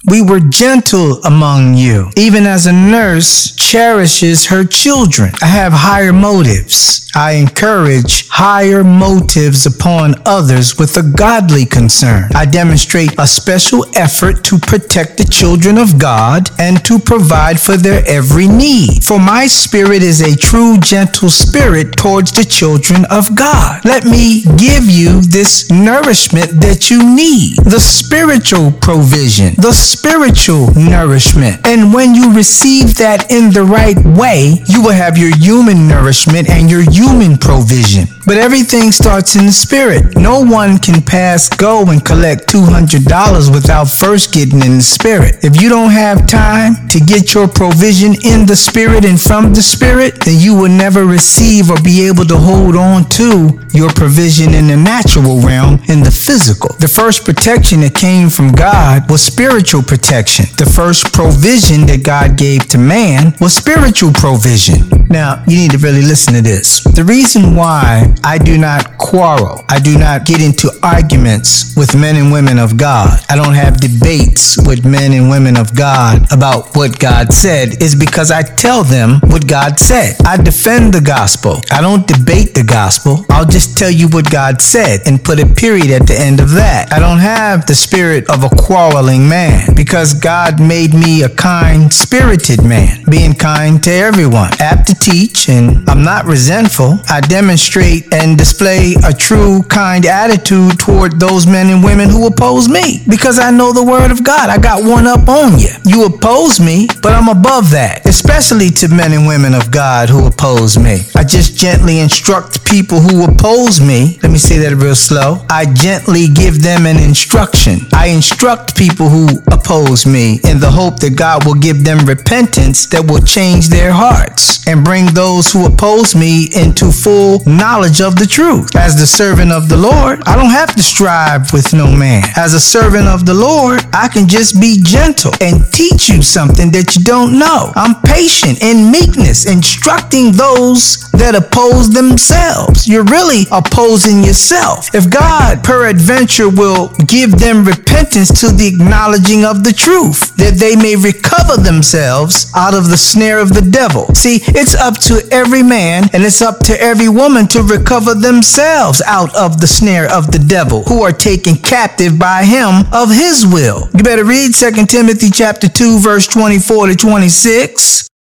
we were gentle among you, even as a nurse cherishes her children. I have higher motives. I encourage higher motives upon others with a godly concern. I demonstrate a special effort to protect the children of God and to provide for their every need. For my spirit is a true gentle spirit towards the children of God. Let me give you this nourishment that you need, the spiritual provision, the spiritual nourishment. And when you receive that in the right way, you will have your human nourishment and your human provision. But everything starts in the spirit. No one can pass go and collect $200 without first getting in the spirit. If you don't have time to get your provision in the spirit and from the spirit, then you will never receive or be able to hold on to your provision in the natural realm, in the physical. The first protection that came from God was spiritual protection. The first provision that God gave to man was spiritual provision. Now, you need to really listen to this. The reason why I do not quarrel, I do not get into arguments with men and women of God, I don't have debates with men and women of God about what God said, is because I tell them what God said. I defend the gospel. I don't debate the gospel. I'll just tell you what God said and put a period at the end of that. I don't have the spirit of a quarreling man because God made me a kind-spirited man, being kind to everyone, apt to teach, and I'm not resentful. I demonstrate and display a true kind attitude toward those men and women who oppose me because I know the word of God. I got one up on you. You oppose me, but I'm above that, especially to men and women of God who oppose me. I just gently instruct people who oppose me. Let me say that real slow. I gently give them an instruction. I instruct people who oppose me in the hope that God will give them repentance that will change their hearts and bring those who oppose me into full knowledge of the truth. As the servant of the Lord, I don't have to strive with no man. As a servant of the Lord, I can just be gentle and teach you something that you don't know. I'm patient in meekness, instructing those that oppose themselves. You're really opposing yourself. If God peradventure will give them repentance to the acknowledging of the truth, that they may recover themselves out of the snare of the devil. See, it's up to every man and it's up to every woman to recover themselves out of the snare of the devil, who are taken captive by him of his will. You better read 2 Timothy chapter 2, verse 24 to 26.